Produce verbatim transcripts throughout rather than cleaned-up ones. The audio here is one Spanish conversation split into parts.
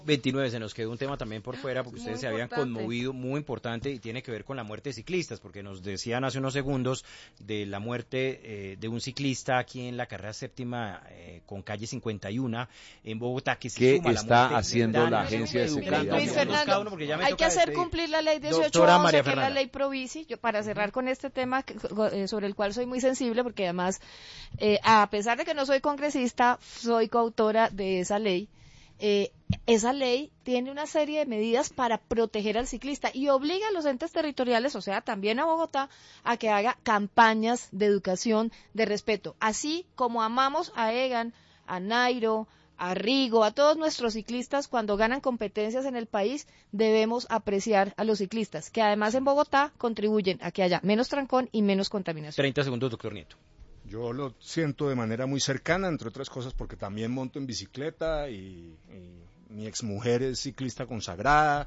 veintinueve, se nos quedó un tema también por fuera porque ustedes Muy se habían importante. conmovido, muy importante, y tiene que ver con la muerte de ciclistas, porque nos decían hace unos segundos de la muerte eh, de un ciclista aquí en la carrera séptima eh, con calle cincuenta y uno en Bogotá, que se ¿Qué suma a la está muerte haciendo de la Dani. agencia de Educando seguridad? a Luis unos Fernando, cada uno, porque ya me hay toca que hacer despedir. cumplir la ley dieciocho Doctora once, María que es la Fernanda. ley Provici, yo, para cerrar con este tema que- eh, sobre el cual soy muy sensible, porque además, eh, a pesar de que no soy congresista, soy coautora de esa ley. Eh, esa ley tiene una serie de medidas para proteger al ciclista y obliga a los entes territoriales, o sea, también a Bogotá, a que haga campañas de educación, de respeto. Así como amamos a Egan, a Nairo, a Rigo, a todos nuestros ciclistas, cuando ganan competencias en el país, debemos apreciar a los ciclistas, que además en Bogotá contribuyen a que haya menos trancón y menos contaminación. treinta segundos, doctor Nieto. Yo lo siento de manera muy cercana, entre otras cosas porque también monto en bicicleta y, y mi exmujer es ciclista consagrada,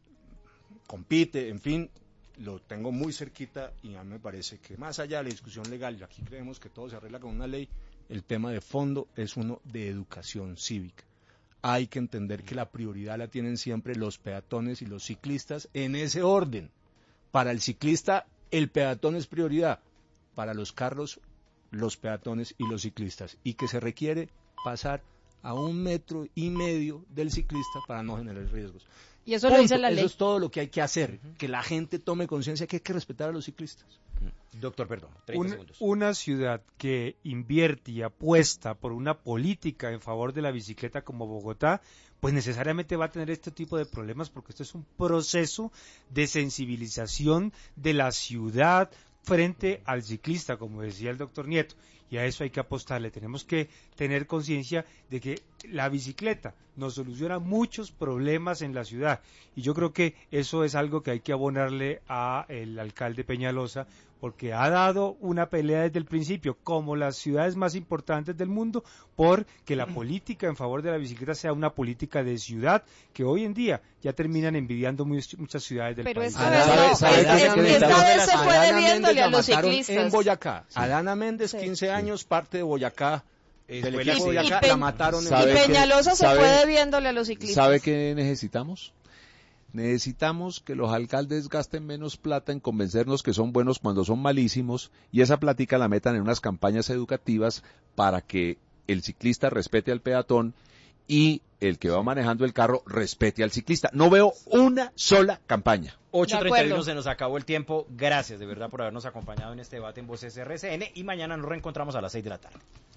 compite, en fin, lo tengo muy cerquita y a mí me parece que más allá de la discusión legal, y aquí creemos que todo se arregla con una ley, el tema de fondo es uno de educación cívica. Hay que entender que la prioridad la tienen siempre los peatones y los ciclistas en ese orden. Para el ciclista, el peatón es prioridad. Para los carros, los peatones y los ciclistas, y que se requiere pasar a un metro y medio del ciclista para no generar riesgos. Y eso lo Punto. dice la ley. Eso es todo lo que hay que hacer, que la gente tome conciencia que hay que respetar a los ciclistas. Doctor, perdón, treinta Un- segundos. una ciudad que invierte y apuesta por una política en favor de la bicicleta como Bogotá, pues necesariamente va a tener este tipo de problemas, porque esto es un proceso de sensibilización de la ciudad frente al ciclista, como decía el doctor Nieto, y a eso hay que apostarle. Tenemos que tener conciencia de que la bicicleta nos soluciona muchos problemas en la ciudad, y yo creo que eso es algo que hay que abonarle a el alcalde Peñalosa, porque ha dado una pelea desde el principio, como las ciudades más importantes del mundo, por que la política en favor de la bicicleta sea una política de ciudad, que hoy en día ya terminan envidiando muy- muchas ciudades del Pero país. esta Adana- vez no, ¿sabe- es- sabe es- qué? esta vez se fue Adana debiéndole Méndez a la los mataron ciclistas. en Boyacá. Adana Méndez, Sí. quince años, parte de Boyacá, Eh, del fue equipo la- de Boyacá, y Pe- la mataron en Y ¿Sabe Boyacá. qué? Peñalosa se ¿Sabe- fue debiéndole a los ciclistas. ¿Sabe qué necesitamos? Necesitamos que los alcaldes gasten menos plata en convencernos que son buenos cuando son malísimos, y esa plática la metan en unas campañas educativas para que el ciclista respete al peatón y el que va manejando el carro respete al ciclista. No veo una sola campaña. ocho De treinta y uno, acuerdo. se nos acabó el tiempo. Gracias de verdad por habernos acompañado en este debate en Voces R C N, y mañana nos reencontramos a las seis de la tarde.